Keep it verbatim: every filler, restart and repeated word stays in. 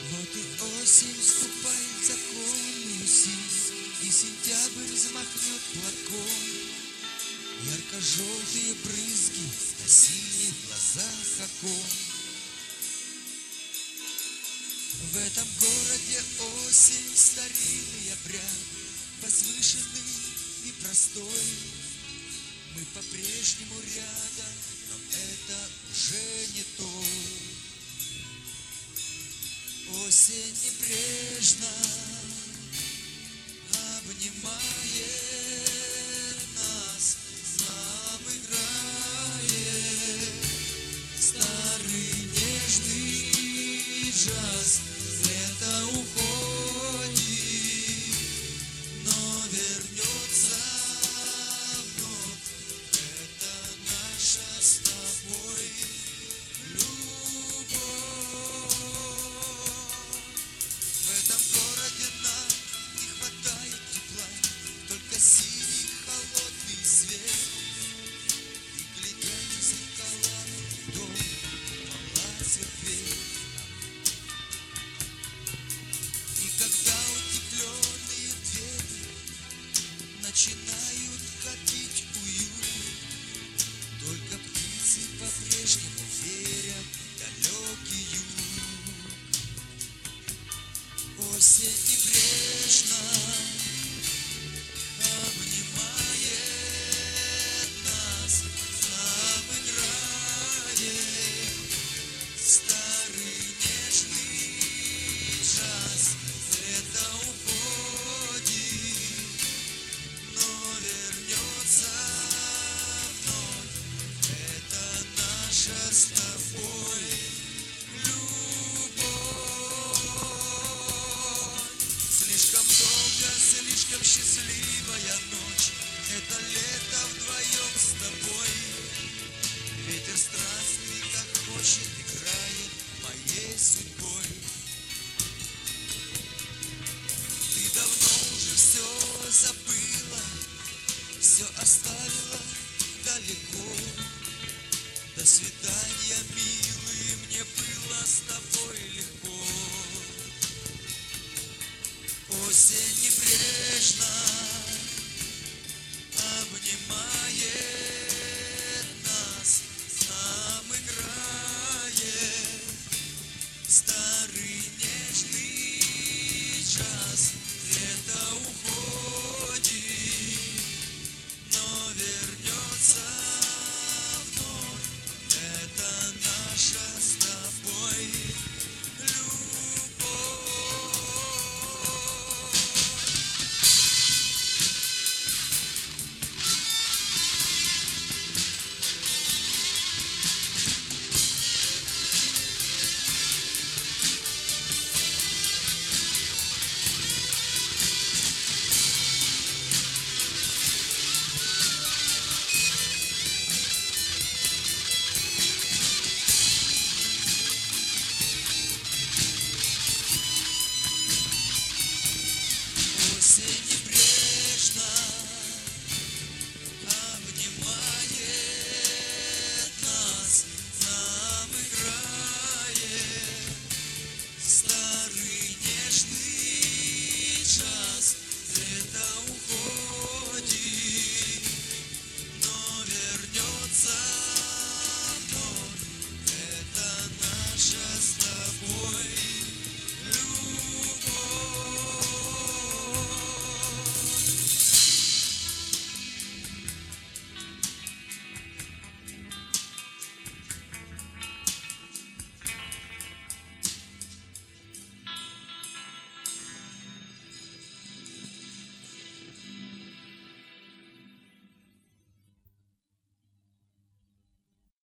Вот и осень вступает в законную силу, и сентябрь взмахнет платком. Ярко-желтые брызги на синих глазах окон. В этом городе осень старинный обряд, возвышенный и простой. Мы по-прежнему рядом, но это уже не то. Осень небрежно обнимает нас, нам играет старый нежный джаз. Лето уходит, но вернется вновь. Это наша с тобой любовь. В этом городе нам не хватает тепла, только синий холодный свет. И глядя в зеркала, дом палацет дверь. И когда утепленные двери начинают копить уют, только птицы по-прежнему верят в далекий юг. Осень небрежно обнимает нас, нам играет старый нежный джаз. Лето уходит, но вернется вновь. Это наша с тобой любовь. Слишком долго, слишком счастливая ночь. Это лето вдвоем с тобой. Ветер страстный, как хочет, играет моей судьбой. Ты давно уже все забыла, все оставила далеко. До свидания, милый, мне было с тобой легко. Осень небрежно обнимает нас, нам играет старый нежный джаз.